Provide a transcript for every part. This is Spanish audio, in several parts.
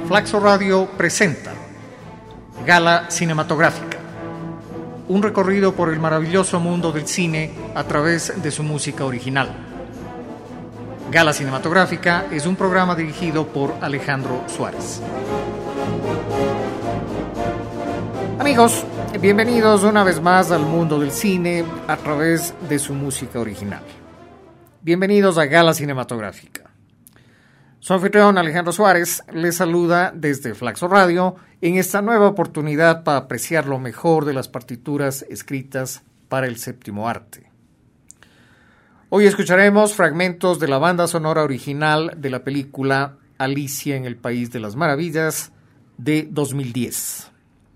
Flaxo Radio presenta Gala Cinematográfica, un recorrido por el maravilloso mundo del cine a través de su música original. Gala Cinematográfica es un programa dirigido por Alejandro Suárez. Amigos, bienvenidos una vez más al mundo del cine a través de su música original. Bienvenidos a Gala Cinematográfica. Su anfitrión Alejandro Suárez les saluda desde Flaxo Radio en esta nueva oportunidad para apreciar lo mejor de las partituras escritas para el séptimo arte. Hoy escucharemos fragmentos de la banda sonora original de la película Alicia en el País de las Maravillas de 2010.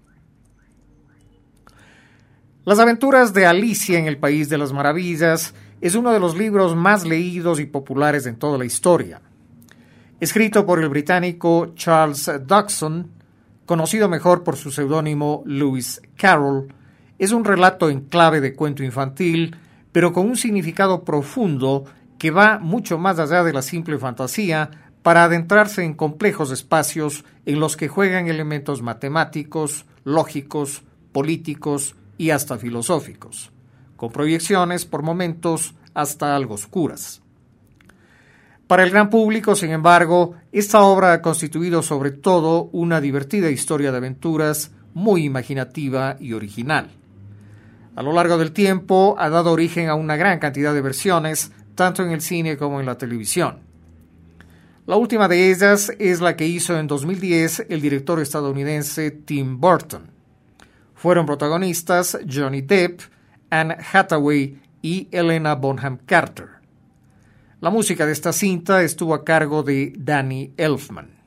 Las aventuras de Alicia en el País de las Maravillas es uno de los libros más leídos y populares en toda la historia. Escrito por el británico Charles Dodgson, conocido mejor por su seudónimo Lewis Carroll, es un relato en clave de cuento infantil, pero con un significado profundo que va mucho más allá de la simple fantasía para adentrarse en complejos espacios en los que juegan elementos matemáticos, lógicos, políticos y hasta filosóficos, con proyecciones por momentos hasta algo oscuras. Para el gran público, sin embargo, esta obra ha constituido sobre todo una divertida historia de aventuras muy imaginativa y original. A lo largo del tiempo ha dado origen a una gran cantidad de versiones, tanto en el cine como en la televisión. La última de ellas es la que hizo en 2010 el director estadounidense Tim Burton. Fueron protagonistas Johnny Depp, Anne Hathaway y Helena Bonham Carter. La música de esta cinta estuvo a cargo de Danny Elfman.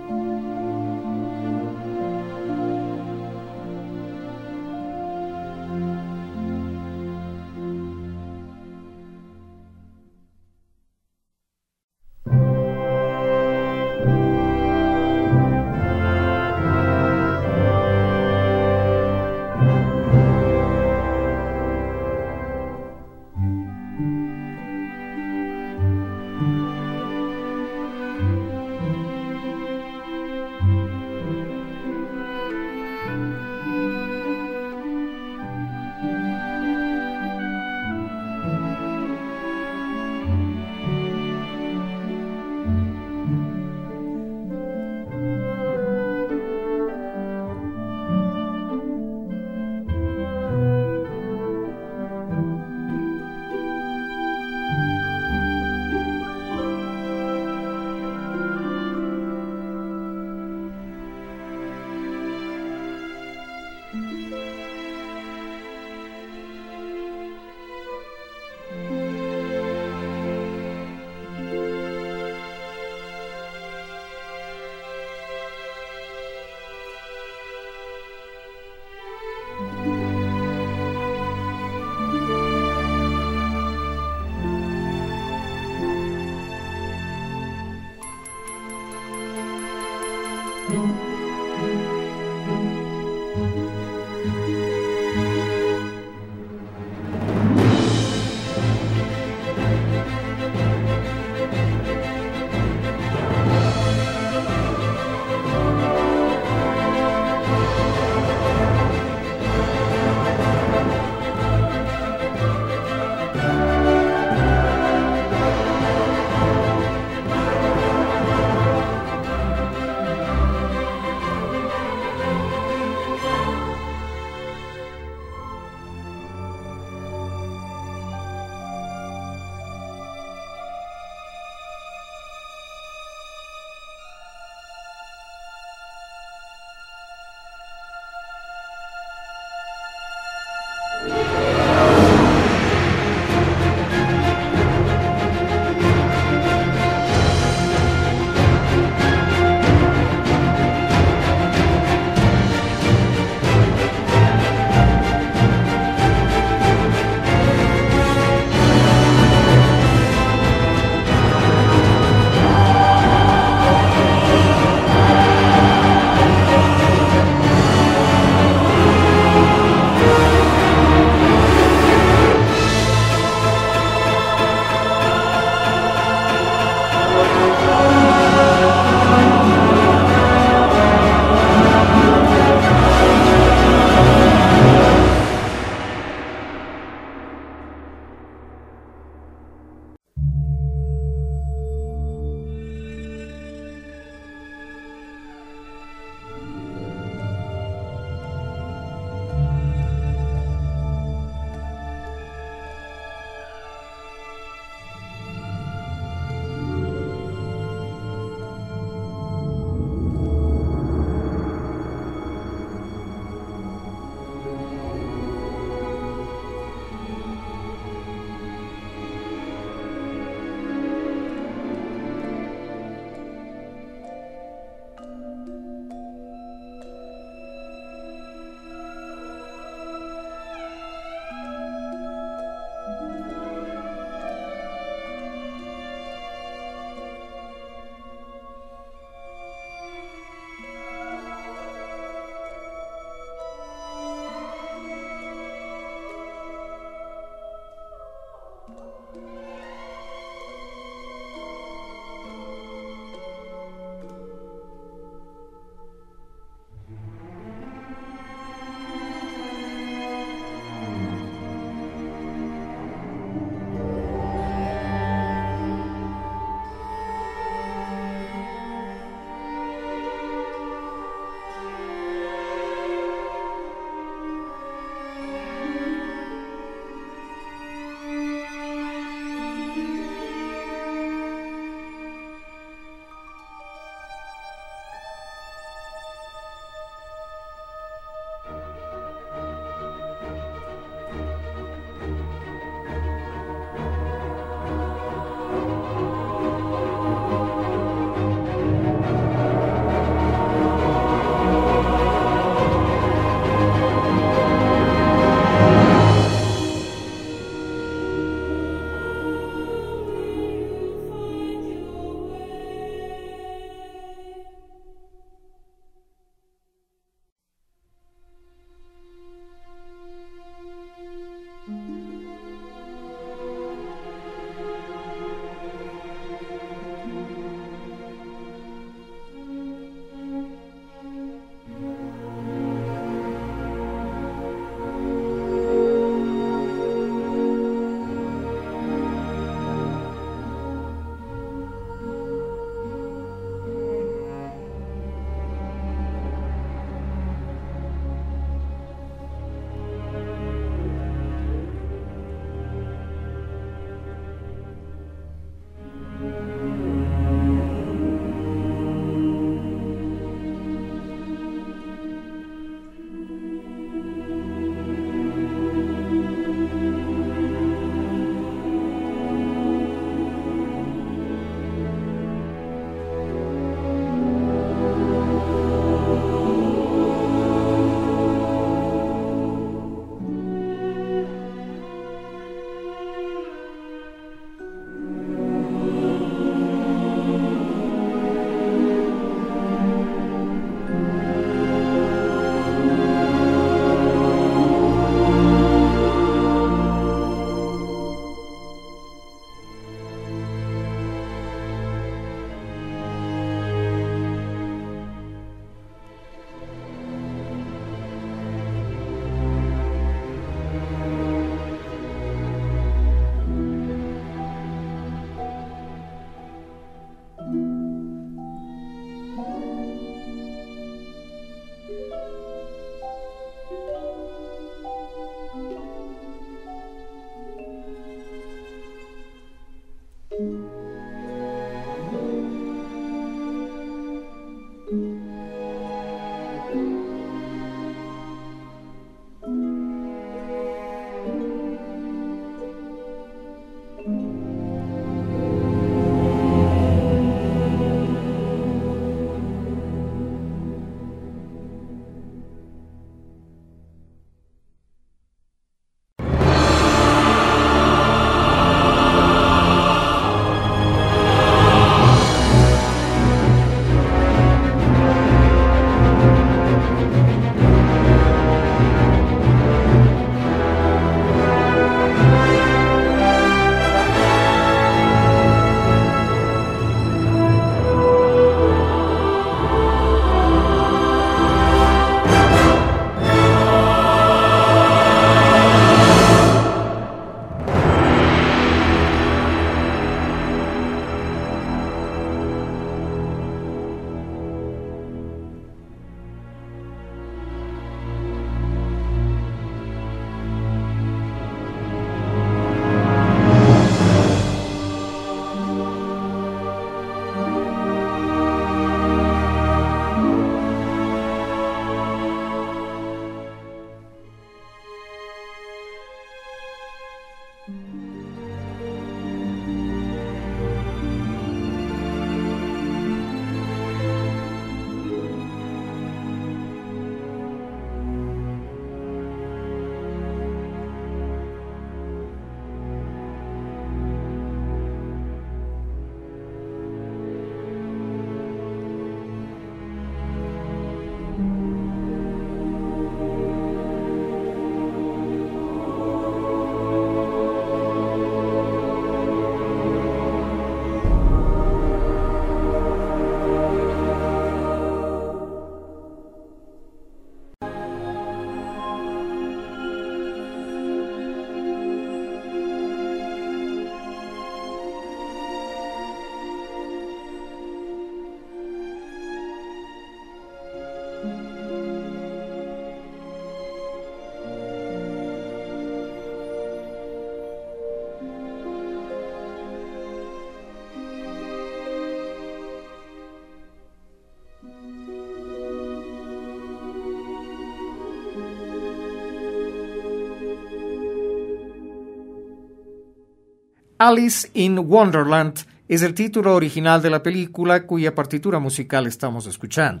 Alice in Wonderland es el título original de la película cuya partitura musical estamos escuchando.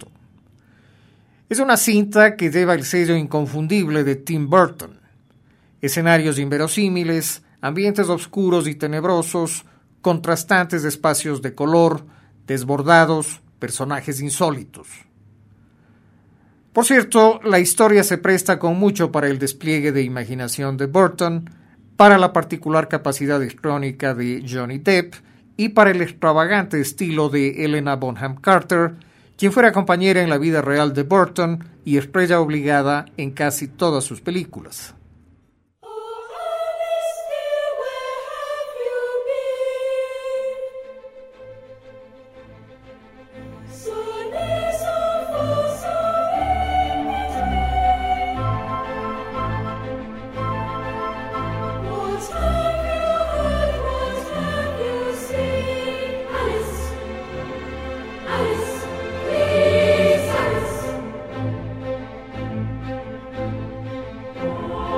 Es una cinta que lleva el sello inconfundible de Tim Burton. Escenarios inverosímiles, ambientes oscuros y tenebrosos, contrastantes espacios de color, desbordados, personajes insólitos. Por cierto, la historia se presta con mucho para el despliegue de imaginación de Burton, para la particular capacidad histriónica de Johnny Depp y para el extravagante estilo de Helena Bonham Carter, quien fuera compañera en la vida real de Burton y estrella obligada en casi todas sus películas. Alice,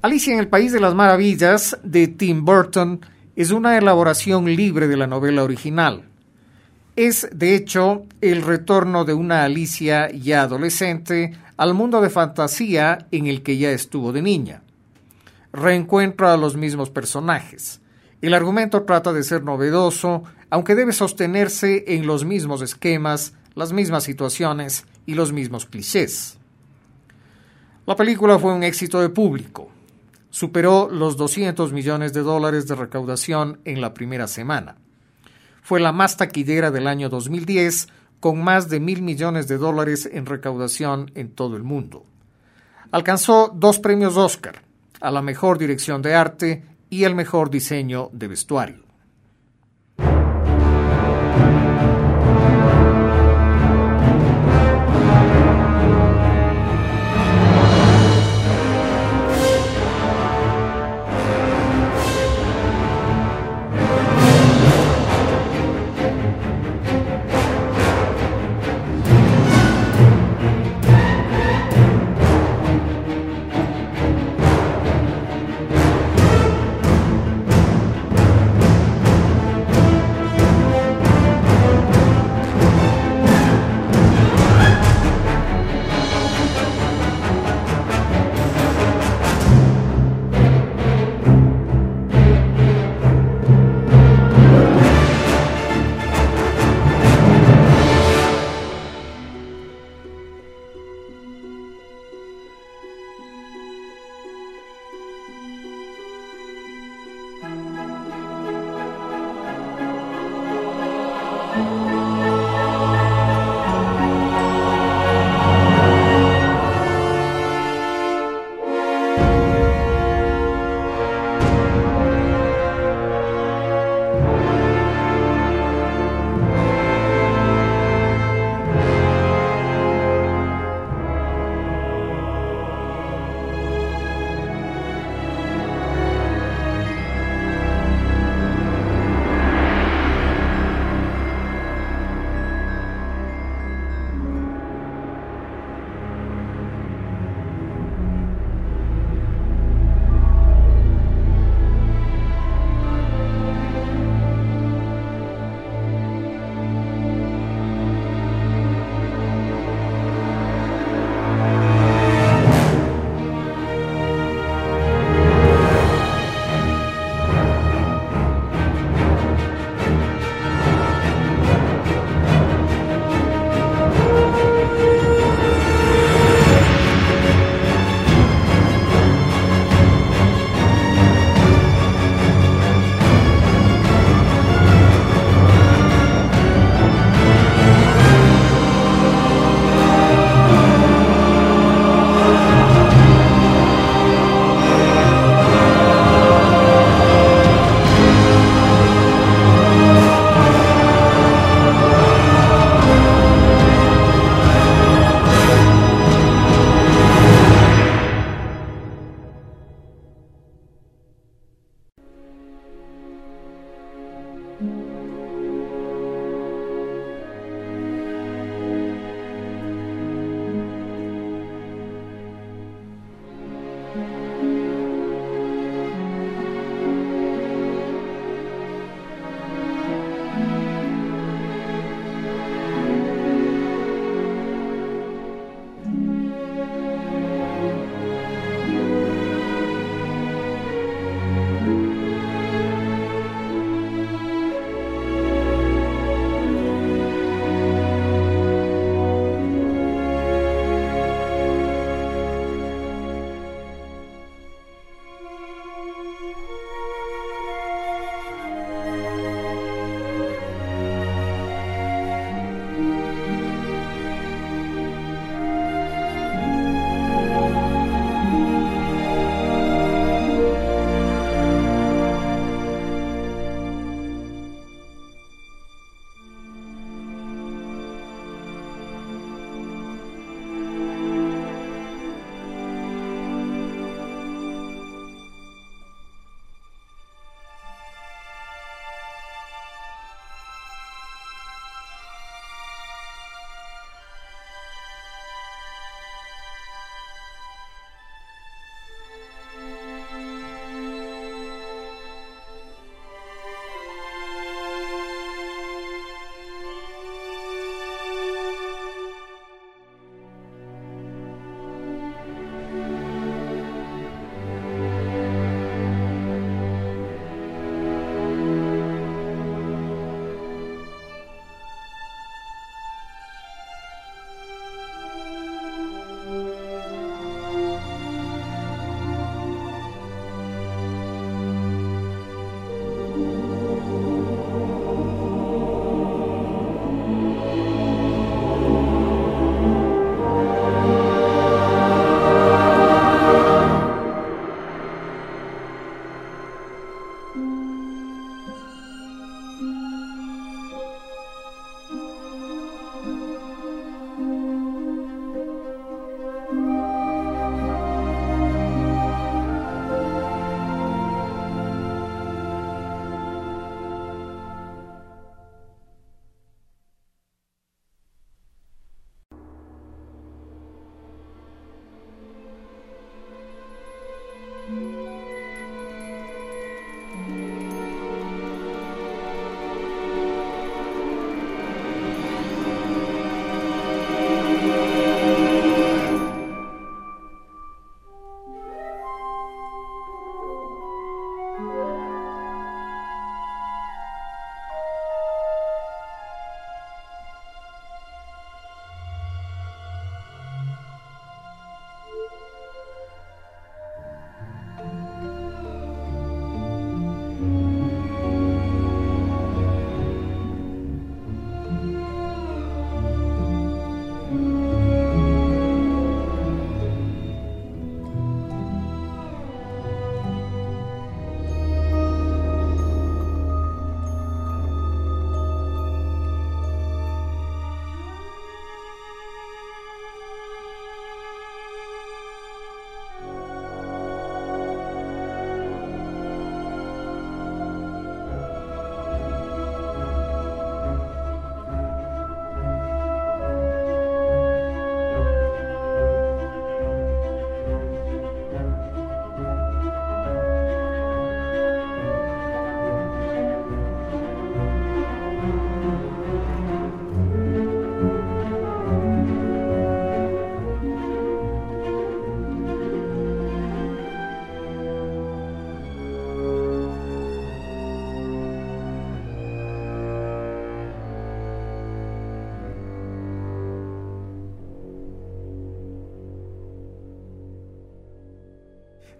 Alicia en el País de las Maravillas, de Tim Burton, es una elaboración libre de la novela original. Es, de hecho, el retorno de una Alicia ya adolescente al mundo de fantasía en el que ya estuvo de niña. Reencuentra a los mismos personajes. El argumento trata de ser novedoso, aunque debe sostenerse en los mismos esquemas, las mismas situaciones y los mismos clichés. La película fue un éxito de público. Superó los $200 millones de recaudación en la primera semana. Fue la más taquillera del año 2010, con más de $1,000 millones en recaudación en todo el mundo. Alcanzó 2 premios Oscar, a la mejor dirección de arte y el mejor diseño de vestuario.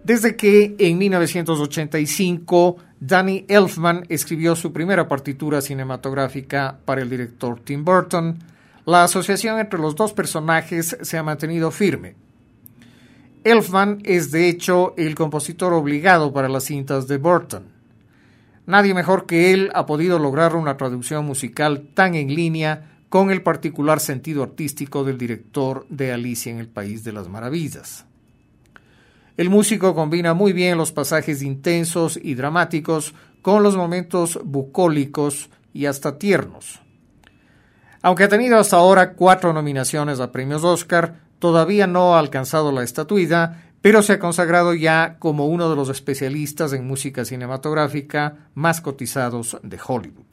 Desde que en 1985 Danny Elfman escribió su primera partitura cinematográfica para el director Tim Burton, la asociación entre los dos personajes se ha mantenido firme. Elfman es de hecho el compositor obligado para las cintas de Burton. Nadie mejor que él ha podido lograr una traducción musical tan en línea con el particular sentido artístico del director de Alicia en el País de las Maravillas. El músico combina muy bien los pasajes intensos y dramáticos con los momentos bucólicos y hasta tiernos. Aunque ha tenido hasta ahora 4 nominaciones a premios Oscar, todavía no ha alcanzado la estatuilla, pero se ha consagrado ya como uno de los especialistas en música cinematográfica más cotizados de Hollywood.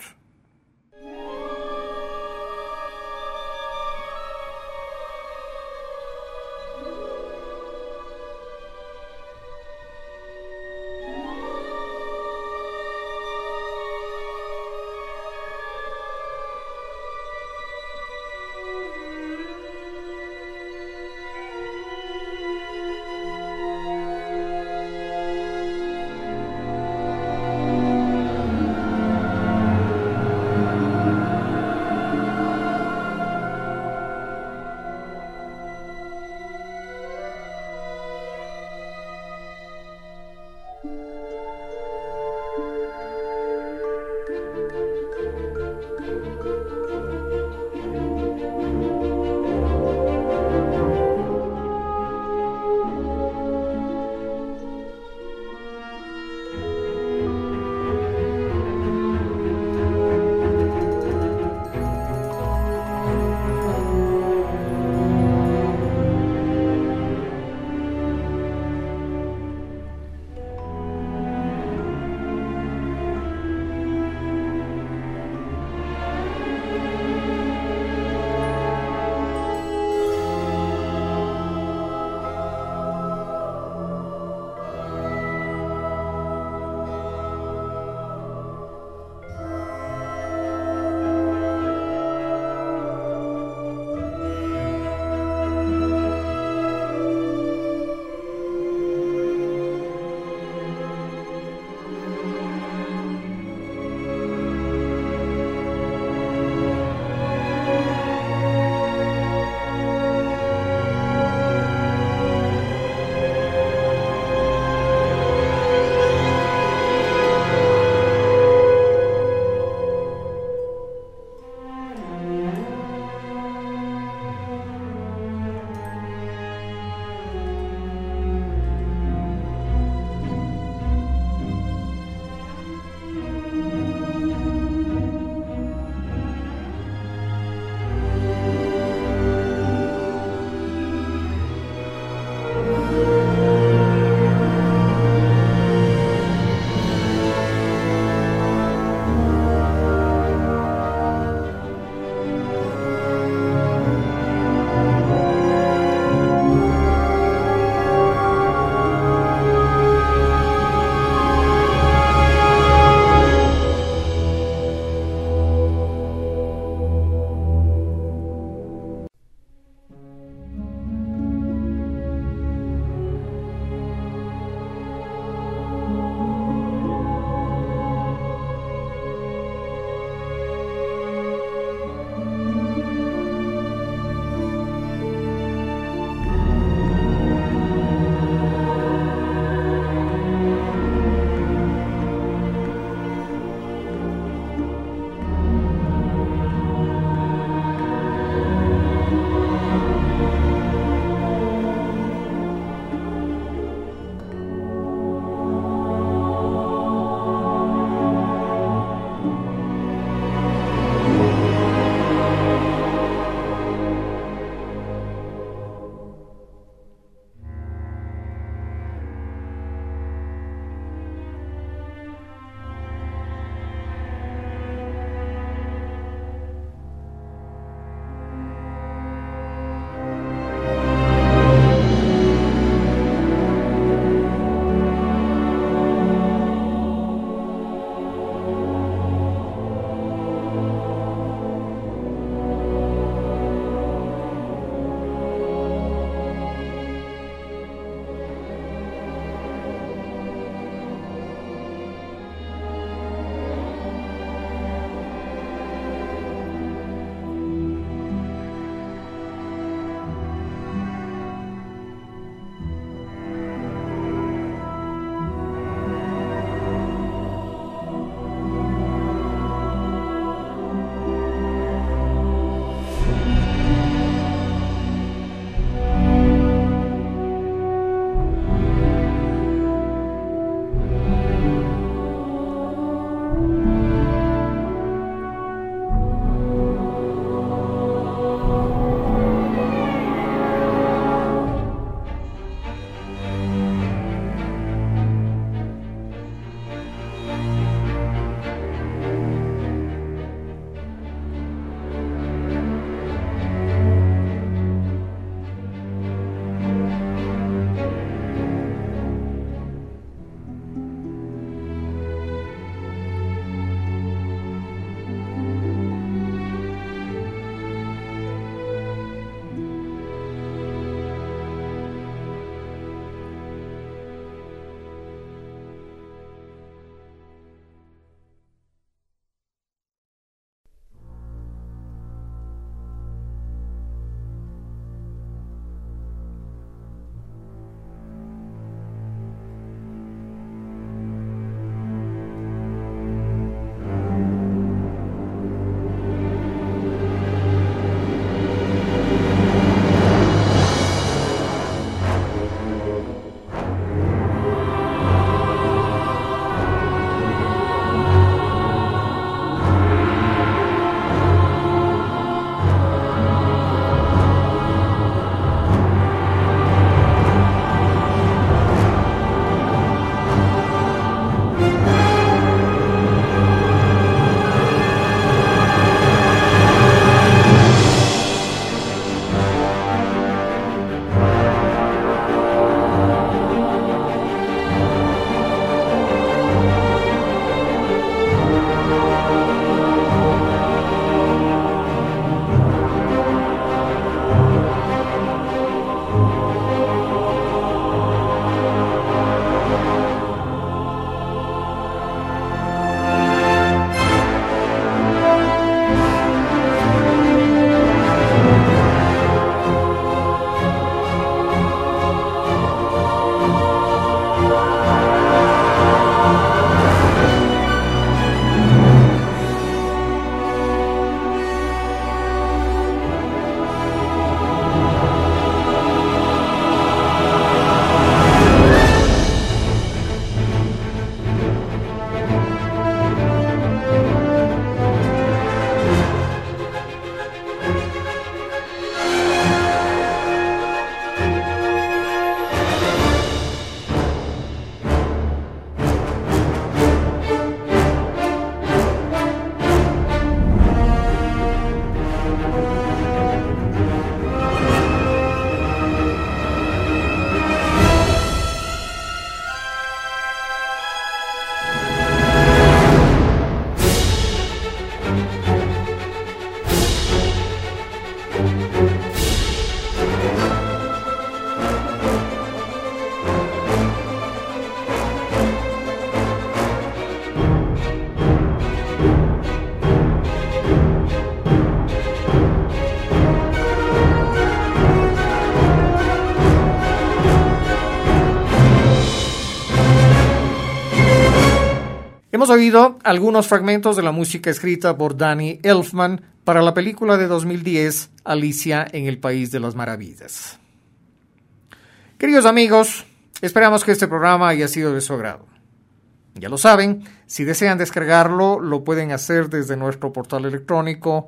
Hemos oído algunos fragmentos de la música escrita por Danny Elfman para la película de 2010, Alicia en el País de las Maravillas. Queridos amigos, esperamos que este programa haya sido de su agrado. Ya lo saben, si desean descargarlo, lo pueden hacer desde nuestro portal electrónico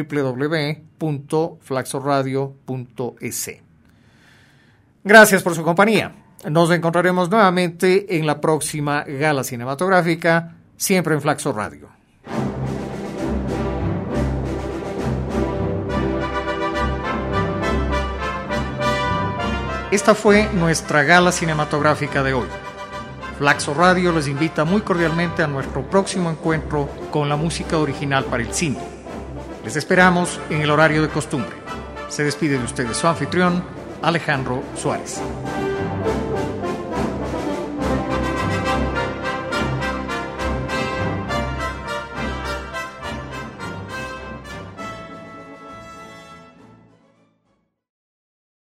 www.flaxoradio.es. Gracias por su compañía. Nos encontraremos nuevamente en la próxima gala cinematográfica, siempre en Flaxo Radio. Esta fue nuestra gala cinematográfica de hoy. Flaxo Radio les invita muy cordialmente a nuestro próximo encuentro con la música original para el cine. Les esperamos en el horario de costumbre. Se despide de ustedes su anfitrión, Alejandro Suárez.